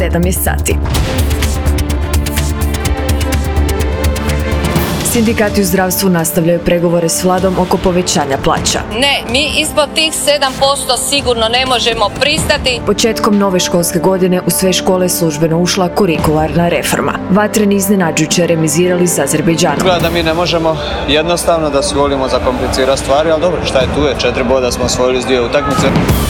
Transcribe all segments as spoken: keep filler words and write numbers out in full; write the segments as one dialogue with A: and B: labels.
A: sedam je sati. Sindikati u zdravstvu nastavljaju pregovore s vladom oko povećanja plaća.
B: Ne, mi ispod tih sedam posto sigurno ne možemo pristati.
A: Početkom nove školske godine u sve škole službeno ušla kurikularna reforma. Vatreni iznenađujuće remizirali s Azerbejdžanom.
C: Gleda da mi ne možemo jednostavno da se volimo za komplicirati stvari, ali dobro, šta je tu je, četiri boda smo osvojili s dvije utakmice.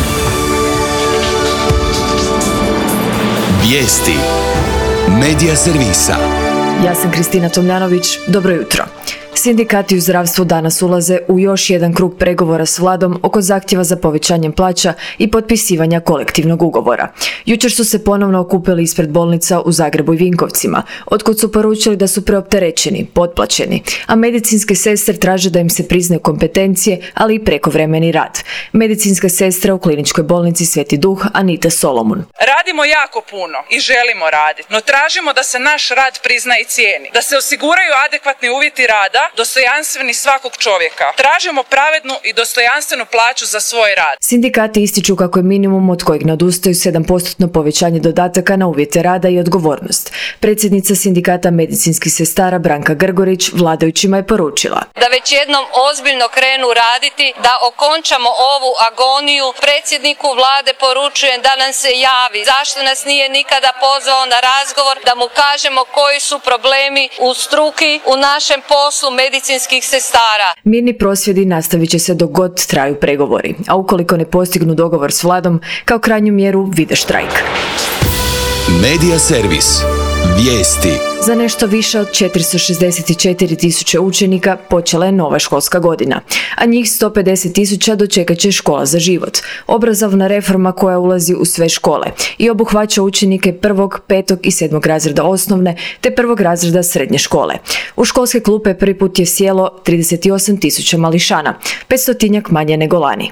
D: Vijesti Medija servisa.
A: Ja sam Kristina Tomljanović, dobro jutro. Sindikati u zdravstvu danas ulaze u još jedan krug pregovora s vladom oko zahtjeva za povećanjem plaća i potpisivanja kolektivnog ugovora. Jučer su se ponovno okupili ispred bolnica u Zagrebu i Vinkovcima, otkud su poručili da su preopterećeni, potplaćeni, a medicinske sestre traže da im se priznaju kompetencije, ali i prekovremeni rad. Medicinska sestra u kliničkoj bolnici Sveti Duh Anita Solomun.
E: Radimo jako puno i želimo raditi, no tražimo da se naš rad prizna i cijeni, da se osiguraju adekvatni uvjeti rada, dostojanstveni svakog čovjeka. Tražimo pravednu i dostojanstvenu plaću za svoj rad.
A: Sindikati ističu kako je minimum od kojeg nadustaju sedam posto povećanje dodataka na uvjete rada i odgovornost. Predsjednica sindikata medicinskih sestara Branka Grgorić vladajućima je poručila
B: da već jednom ozbiljno krenu raditi, da okončamo ovu agoniju. Predsjedniku vlade poručujem da nam se javi. Zašto nas nije nikada pozvao na razgovor, da mu kažemo koji su problemi u struki, u našem poslu medicinskih sestara.
A: Mirni prosvjedi nastavit će se dok god traju pregovori, a ukoliko ne postignu dogovor s vladom, kao krajnju mjeru vide štrajk.
D: Medija servis. Vijesti.
A: Za nešto više od četiristo šezdeset četiri tisuće učenika počela je nova školska godina, a njih sto pedeset tisuća dočekat će škola za život, obrazovna reforma koja ulazi u sve škole i obuhvaća učenike prvog, petog i sedmog razreda osnovne te prvog razreda srednje škole. U školske klupe prvi put je sjelo trideset osam tisuća mališana, petstotinjak manje nego lani.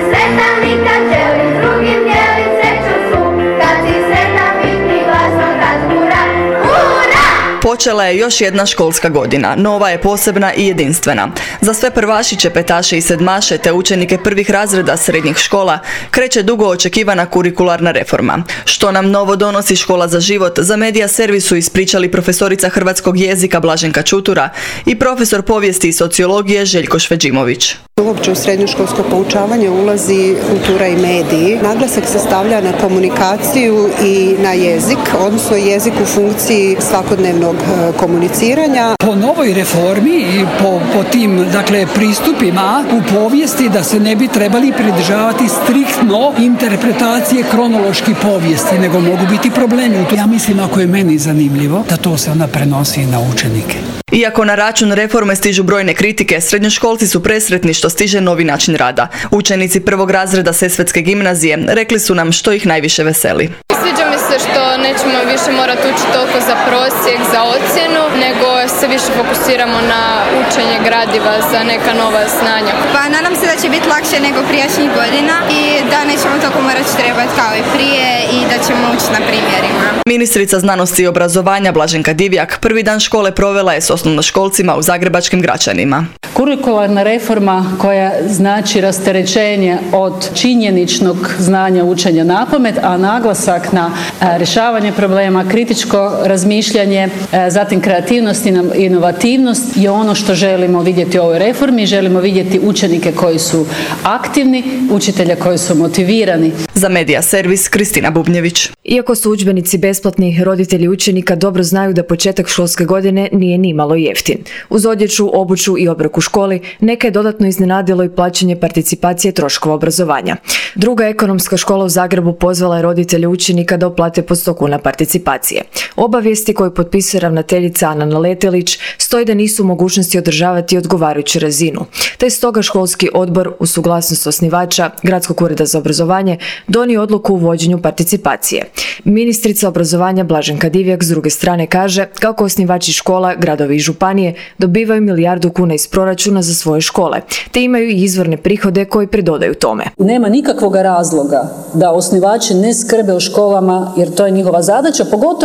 F: Počela je još jedna školska godina, nova je posebna i jedinstvena. Za sve prvašiće, petaše i sedmaše te učenike prvih razreda srednjih škola kreće dugo očekivana kurikularna reforma. Što nam novo donosi škola za život, za Medija servisu ispričali profesorica hrvatskog jezika Blaženka Čutura i profesor povijesti i sociologije Željko Šveđimović.
G: Uopće u srednjoškolsko poučavanje ulazi kultura i mediji. Naglasak se stavlja na komunikaciju i na jezik, odnosno jezik u funkciji svakodnevnog komuniciranja.
H: Po novoj reformi i po, po tim dakle, pristupima u povijesti da se ne bi trebali pridržavati striktno interpretacije kronološki povijesti, nego mogu biti problemi. Ja mislim, ako je meni zanimljivo, da to se onda prenosi i na učenike.
F: Iako na račun reforme stižu brojne kritike, srednjoškolci su presretni što stiže novi način rada. Učenici prvog razreda Sesvetske gimnazije rekli su nam što ih najviše veseli.
I: Sviđa mi se što nećemo više morati učiti toliko za prosjek, za ocjenu, nego se više fokusiramo na učenje gradiva za neka nova znanja.
J: Pa nadam se da će biti lakše nego prijašnjih godina i da nećemo toliko morati trebati kao i prije i da ćemo učiti na primjerima.
F: Ministrica znanosti i obrazovanja Blaženka Divjak prvi dan škole provela je s osnovnoškolcima u zagrebačkim Gračanima.
K: Kurikularna reforma koja znači rasterećenje od činjeničnog znanja učenja napamet, a naglasak na rješavanje problema, kritičko razmišljanje, zatim kreativnost i inovativnost je ono što želimo vidjeti u ovoj reformi. Želimo vidjeti učenike koji su aktivni, učitelja koji su motivirani.
F: Za Medija servis Kristina Bubnjević.
A: Iako su udžbenici besplatni, roditelji učenika dobro znaju da početak školske godine nije nimalo jeftin. Uz odjeću, obuću i obrok u školi neke je dodatno iznenadilo i plaćanje participacije troškova obrazovanja. Druga ekonomska škola u Zagrebu pozvala je roditelje učenika da uplate po sto kuna participacije. Obavijesti koju potpisuje ravnateljica Ana Naletelić stoji da nisu u mogućnosti održavati odgovarajuću razinu, te je stoga školski odbor u suglasnost osnivača Gradskog ureda za obrazovanje donio odluku o uvođenju participacije. Ministrica obrazovanja Blaženka Divjak s druge strane kaže kako osnivači škola, gradovi i županije dobivaju milijardu kuna iz proračuna za svoje škole, te imaju i izvorne prihode koji pridodaju tome.
K: Nema nikakvog razloga da osnivači ne skrbe o školama, jer to je njihova zadaća, pogotovo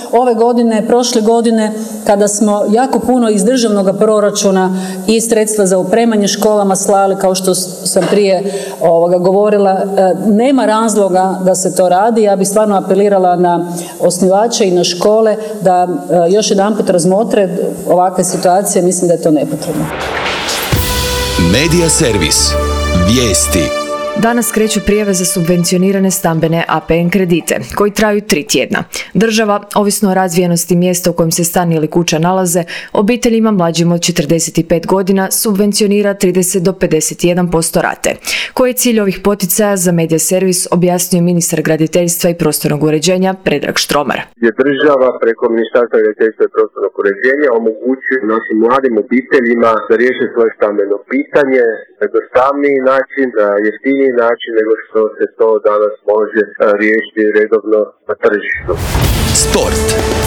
K: ove godine, prošle godine, kada smo jako puno iz državnog proračuna i sredstva za opremanje školama slali, kao što sam prije ovoga govorila, nema razloga da se to radi. Ja bih stvarno apelirala na osnivače i na škole da još jedanput razmotre ovakve situacije. Mislim da je to nepotrebno.
D: Medija servis. Vijesti.
A: Danas kreću prijave za subvencionirane stambene A P N kredite, koji traju tri tjedna. Država, ovisno o razvijenosti mjesta u kojem se stan ili kuća nalaze, obiteljima mlađim od četrdeset pet godina subvencionira trideset do pedeset jedan posto rate. Koji je cilj ovih poticaja za Medija servis, objasnio ministar graditeljstva i prostornog uređenja Predrag Štromar.
L: Je država preko Ministarstva graditeljstva i prostornog uređenja omogućuje našim mladim obiteljima da riješe svoje stambeno pitanje na jednostavniji način, na jeftiniji način nego što se to danas može riješiti redovno na tržištu.
D: Sport.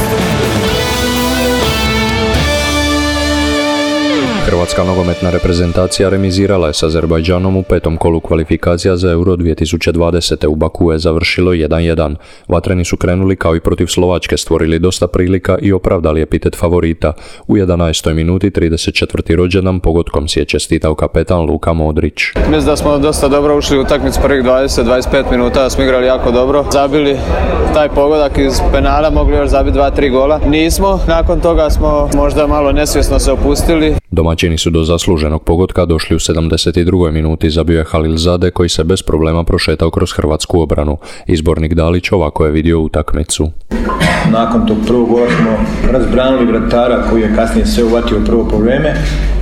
M: Hrvatska nogometna reprezentacija remizirala je s Azerbajdžanom u petom kolu kvalifikacija za Euro dvije tisuće dvadeset. U Bakuu je završilo jedan jedan. Vatreni su krenuli kao i protiv Slovačke, stvorili dosta prilika i opravdali epitet favorita. U jedanaestoj minuti trideset četvrti rođendan pogodkom si je čestitao kapetan Luka Modrić.
C: Mislim da smo dosta dobro ušli u utakmicu prvih dvadeset do dvadeset pet minuta, smo igrali jako dobro. Zabili taj pogodak iz penala, mogli još zabiti dva tri gola. Nismo, nakon toga smo možda malo nesvjesno se opustili.
M: Domaćini su do zasluženog pogotka došli u sedamdeset drugoj minuti, zabio je Halilzade koji se bez problema prošetao kroz hrvatsku obranu. Izbornik Dalić ovako je vidio utakmicu.
N: Nakon tog prvog gola smo razbranili vratara koji je kasnije sve uvatio prvo po vreme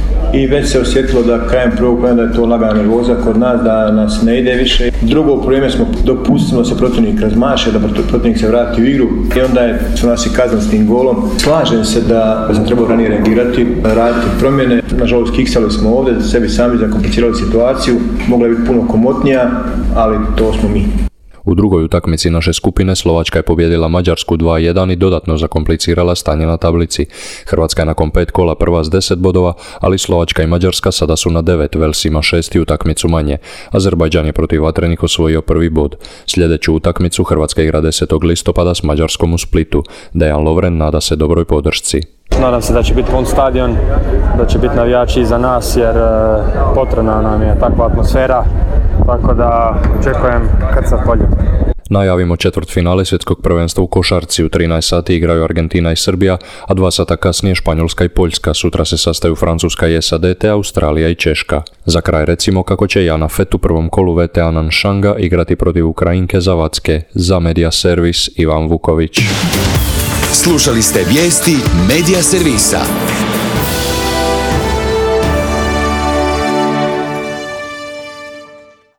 N: i već se osjetilo da krajem prvog vremena da je to lagana nervoza kod nas, da nas ne ide više. Drugo vrijeme smo dopustili se protivnik razmaše, da protivnik se vrati u igru i onda je su nas i kazan s tim golom. Slažem se da sam trebao ranije reagirati, raditi promjene. Nažalost kiksali smo ovdje, sebi sami zakomplicirali situaciju, mogla je biti puno komotnija, ali to smo mi.
M: U drugoj utakmici naše skupine Slovačka je pobijedila Mađarsku dva jedan i dodatno zakomplicirala stanje na tablici. Hrvatska je nakon pet kola prva s deset bodova, ali Slovačka i Mađarska sada su na devet, Vels ima šest i utakmicu manje. Azerbajdžan je protiv Vatrenih osvojio prvi bod. Sljedeću utakmicu Hrvatska igra desetog listopada s Mađarskom u Splitu. Dejan Lovren nada se dobroj podršci.
O: Nadam se da će biti pun stadion, da će biti navijači iza nas jer potrebna nam je takva atmosfera, tako da očekujem krcat polju.
M: Najavimo četvrtfinale svjetskog prvenstva u košarci. U trinaest sati igraju Argentina i Srbija, a dva sata kasnije Španjolska i Poljska. Sutra se sastaju Francuska i S A D te Australija i Češka. Za kraj recimo kako će Jana Fett u prvom kolu V T A Nanšanga igrati protiv Ukrajinke Zavadske. Za Medija servis Ivan Vuković.
D: Slušali ste vijesti Medija servisa.